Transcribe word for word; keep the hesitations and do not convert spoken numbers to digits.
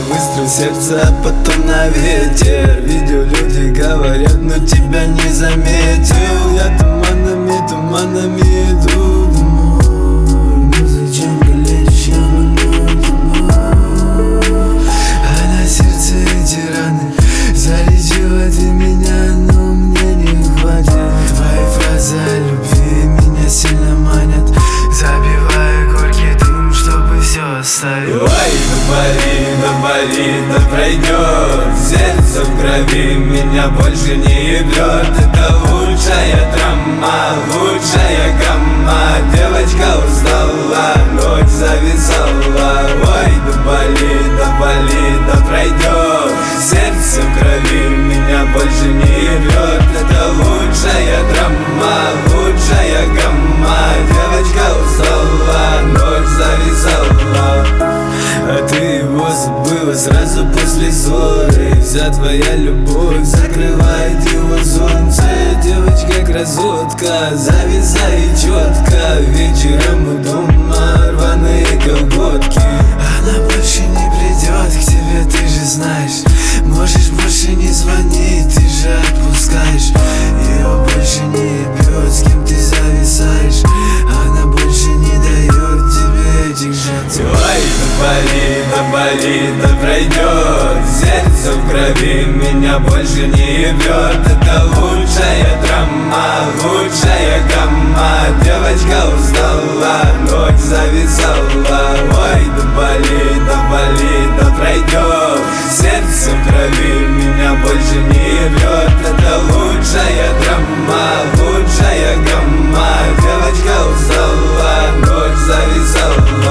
выстрел сердца, а потом на ветер. Видео люди говорят, но тебя не заметил. Я туманами, туманами иду, думаю, ну зачем калечишь, я больной, думаю. А на сердце эти раны, залечила ты меня, но мне не хватит. Твои фразы о любви меня сильно манят, забивая горький дым, чтобы все оставить. Ой, да болит, да болит, да пройдет. Сердце в крови меня больше не ебет. Это лучшая драма, лучшая гамма. Девочка устала, ночь зависала. Ой, да болит, да болит, да пройдет. Сердце в крови меня больше не ебет. Это лучшая драма, лучшая гамма. Девочка устала, ночь зависала. А ты его забыла сразу после ссоры. Вся твоя любовь закрывает его солнце. Девочка красотка, зависает четко. Вечером у дома рваные колготки. Она больше не придет к тебе, ты же знаешь. Можешь больше не звонить, ты же отпускаешь. Ее больше не ебет, с кем ты зависаешь. Она больше не дает тебе этих шансов. Ой, да болит, да болит, да пройдет. Сердце в крови меня больше не ебет. Это лучшая драма, лучшая гамма. Девочка устала, ночь зависала. Ой, да болит, да болит, да пройдет. Сердце в крови меня больше не ебет. Это лучшая драма, лучшая гамма. Девочка устала, ночь зависала.